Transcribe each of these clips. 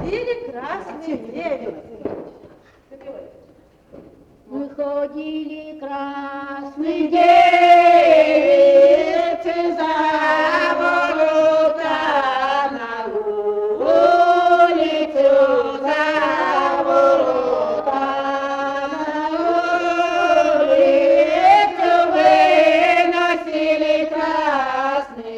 ходили красные девицы. Мы ходили красные девицы за ворота на улицу, за ворота на улицу выносили красные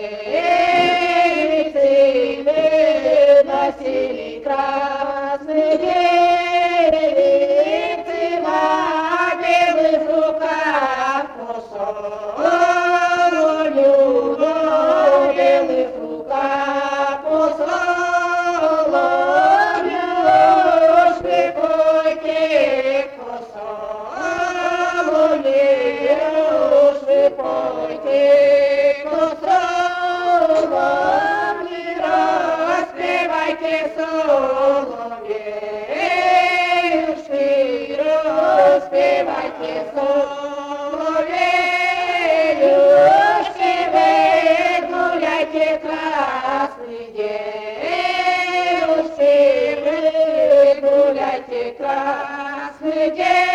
девицы, выносили красные девицы. Красные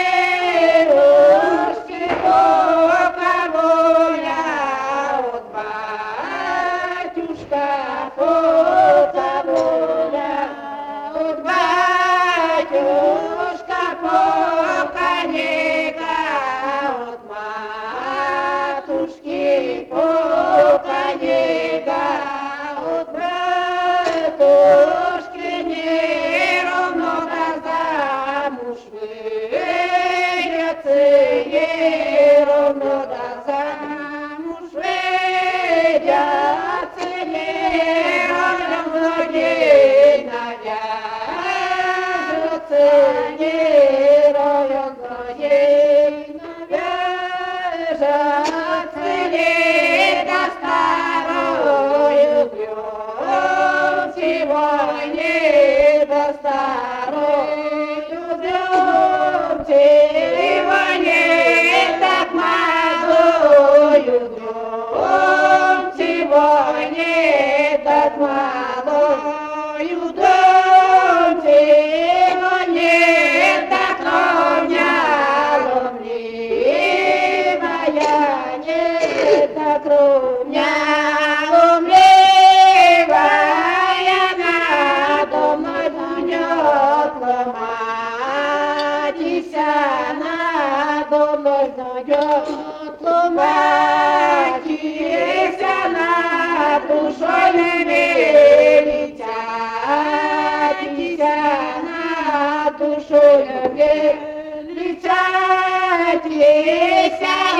девушки, пока воля от батюшка, пока воля от батюшка, пока нега от матушки, пока нега от матушки, не ровно замуж выйдется, не ровно замуж выйдется, не ровно день навяжется, не ровно день навяжется, лето старою брём, сегодня до старою брём, сегодня так молодою брём, сегодня так молодою брём, сегодня так ровняло мливая, не так ровняло мливая, надо мной гнёт ломатися, надо мной гнёт ломатися, над душою не летятися, над душою не летятися.